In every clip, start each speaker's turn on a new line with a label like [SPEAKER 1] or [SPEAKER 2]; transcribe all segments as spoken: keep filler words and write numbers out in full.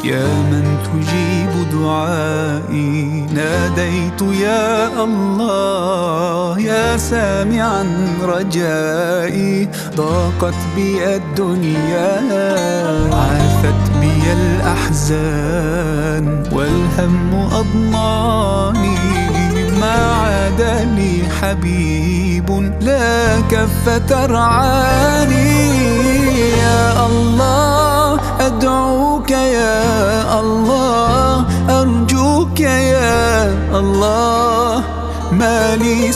[SPEAKER 1] يا من تجيب دعائي ناديت يا الله، يا سامعا رجائي ضاقت بي الدنيا، عافت بي الأحزان والهم أضناني، ما عاد لي حبيب لا كف ترعاني. يا الله أدعوك يا الله، أرجوك يا الله، ما لي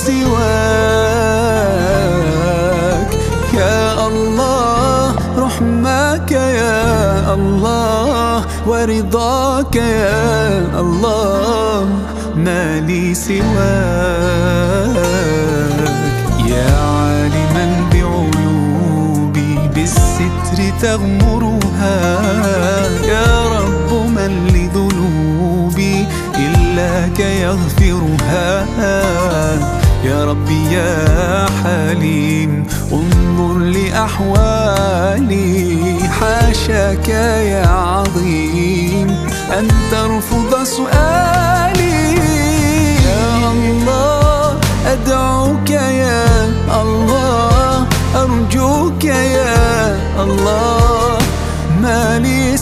[SPEAKER 1] سواك. يا الله رحمك يا الله، ورضاك يا الله، ما لي سواك. يا عالما بعيوبي بالستر تغمرها، يا رب من لذنوبي إلاك يغفرها. يا ربي يا حليم انظر لأحوالي، حاشاك يا عظيم أن ترفض سؤالي. يا الله أدعوك يا الله، أرجوك يا الله، ما لي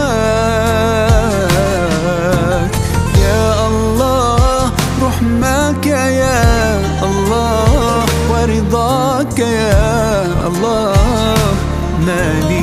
[SPEAKER 1] سواك. يا الله رحمك يا الله، ورضاك يا الله، ما لي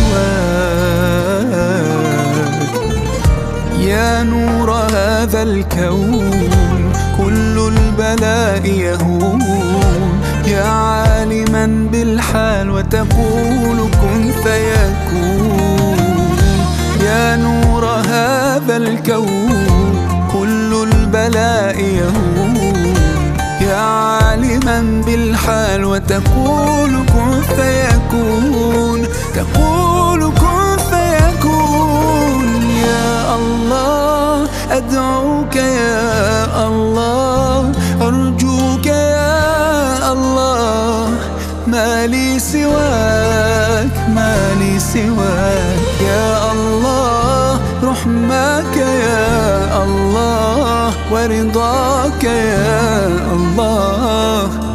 [SPEAKER 1] سواك. يا نور هذا الكون كل البلاء يهون، يا عالما بالحال وتقول كن فيكون. يا نور هذا الكون كل البلاء يهون، يا عالما بالحال وتقول كن فيكون، تقول كن فيكون. يا الله أدعوك يا الله، أرجوك يا الله، ما لي سواك، ما لي سواك. يا الله رحمك يا الله، ورضاك يا الله،